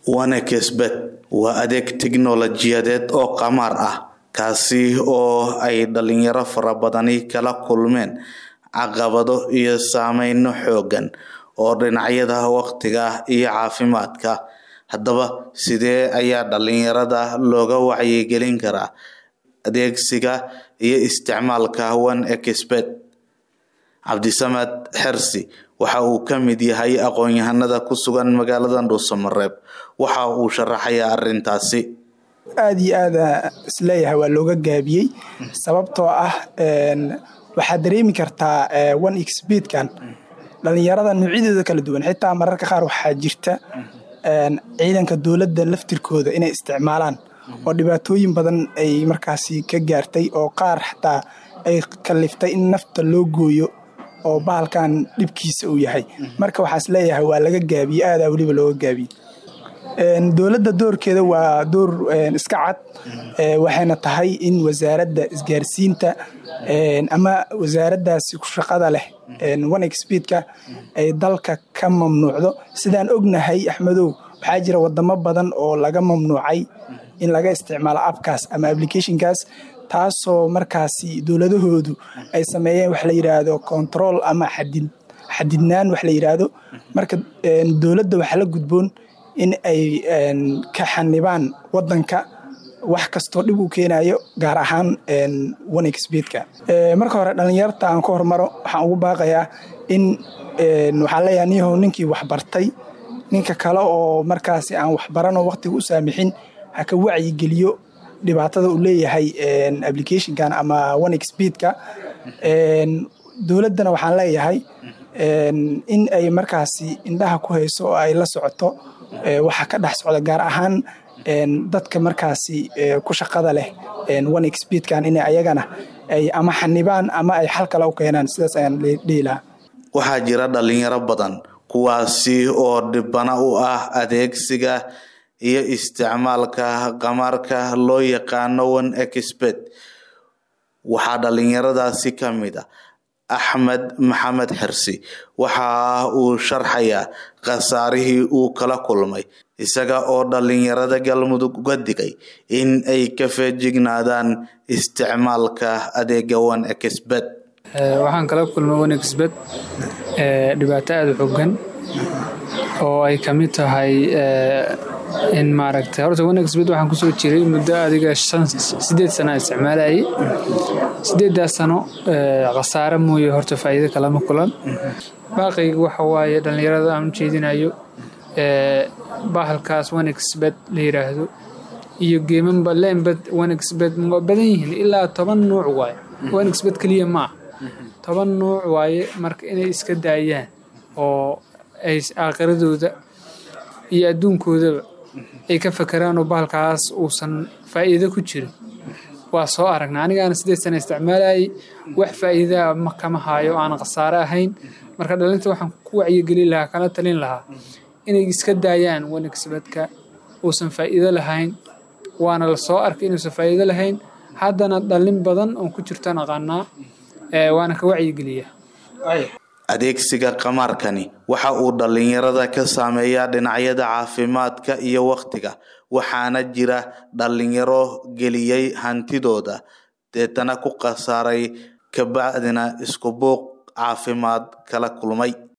OneXBet waa adeeg tiknoolajiyadeed oo qamaar ah kaasi oo ay dhalinyaro fara badani kala kulmeen caqabado iyo saameyno xooggan oo dhinacyada waqtiga iyo caafimaadka. Haddaba sidee ayaa dhalinyarada looga wacyigelin karaa adeegsiga iyo isticmaalka OneXBet? Cabdisamad Xirsi waxa uu ka mid yahay aqoon-yahanada ku sugan magaalada Dhuusamareeb. Waxa uu sharaxayaa arrintaasi. aad iyo aad isleeyahay waa looga gaabiyey sababtoo ah waxaad dareemi kartaa OneXBet-kan dhalinyarada noocyadooda kala duwan. Xitaa mararka qaar waxaa jirta ciidanka dowladda laftirkooda inay isticmaalaan oo dhibaatooyin badan ay markaasi ka gaartay oo qaar xataa ay kaliftay in nafta loo gooyo oo bahalkan dhibkiisa uu yahay. Marka waxaa isleeyahay waa laga gaabiyey, aad weliba looga gaabiyey. dowladda doorkeeda waa door iska cad, waxayna tahay in wasaaradda isgaarsiinta ama wasaaraddaasi ku shaqada leh OneXBet-ka ay dalka ka mamnuucdo. Sidaan ognahay Axmedow, waxaa jira wadamo badan oo laga mamnuucay in laga isticmaalo appkaas ama applicationkaas, taasoo markaasi dowladahoodu ay sameeyeen wax la yiraahdo control ama xadidnaan wax la yiraahdo. Marka dowladda waxa la gudboon in ay ka xanibaan wadanka wax kastoo dhib u keenayo, gaar ahaan OneXBet-ka. Marka hore dhalinyarta aan ka hormaro waxaan ugu baaqayaa in waxaa leeyahay ninkii wax bartay ninka kale oo markaasi aan wax barano waqtiga u saamixin ha ka wacyigeliyo dhibaatada uu leeyahay applicationkan ama OneXBet-ka. dowladdana waxaan leeyahay in ay markaasi indhaha ku hayso oo ay la socoto waxa ka dhex socda, gaar ahaan dadka markaasi ku shaqada leh OneXBet-kan in ayagana ay ama xanibaan ama ay xal kale u keenaan. Sidaas ayaan dhihi lahaa. Waxaa jira dhalinyaro badan kuwaasi oo dhibana u ah adeegsiga iyo isticmaalka qamaarka loo yaqaano OneXBet. Waxaa dhalinyaradaasi ka mid ah Axmed Maxamed Xirsi. Waxa uu sharxayaa khasaarihii uu kala kulmay isaga oo dhalinyarada Galmudug uga digay in ay ka feejignaadaan isticmaalka adeega OneXBet. waxaan kala kulmay OneXBet dhibaato aad u xooggan oo ay ka mid tahay in maaragtay horta OneXBet waxaan ku soo jiray muddo adiga 8 sano isticmaalayay. 8 sano khasaare mooye horta faa'iido kala ma kulan. baaqayga waxa waaye dhalinyarada aan u jeedinayo bahalkaas OneXBet la yiraahdo iyo geemanba leenbad OneXBet ma badan yihiin ilaa 10 nooc waaye. OneXBet kaliya ma 10 nooc waaye. Marka inay iska daayaan oo ay aaqiradooda iyo adduunkoodaba ay ka fakaraan oo bahalkaas uusan faa'iido ku jirin. waa soo aragnaa. Anigaana 8 sano isticmaalayay, wax faa'iido ma kama hayo aan khasaare ahayn. Marka dhalinta waxaan ku wacyigelin lahaa, kala talin lahaa inay iska daayaan OneXBet-ka uusan faa'iido lahayn. waana la soo arkay inuusan faa'iido lahayn. haddana dhalin badan oo ku jirta aqaanaa waana ka wacyigeliyaa. Adeegsiga qamaarkani waxa uu dhalinyarada ka saameeyaa dhinacyada caafimaadka iyo waqtiga, waxaana jira dhalinyaro geliyay hantidooda deetana ku khasaaray kabacdina isku buuq caafimaad kala kulmay.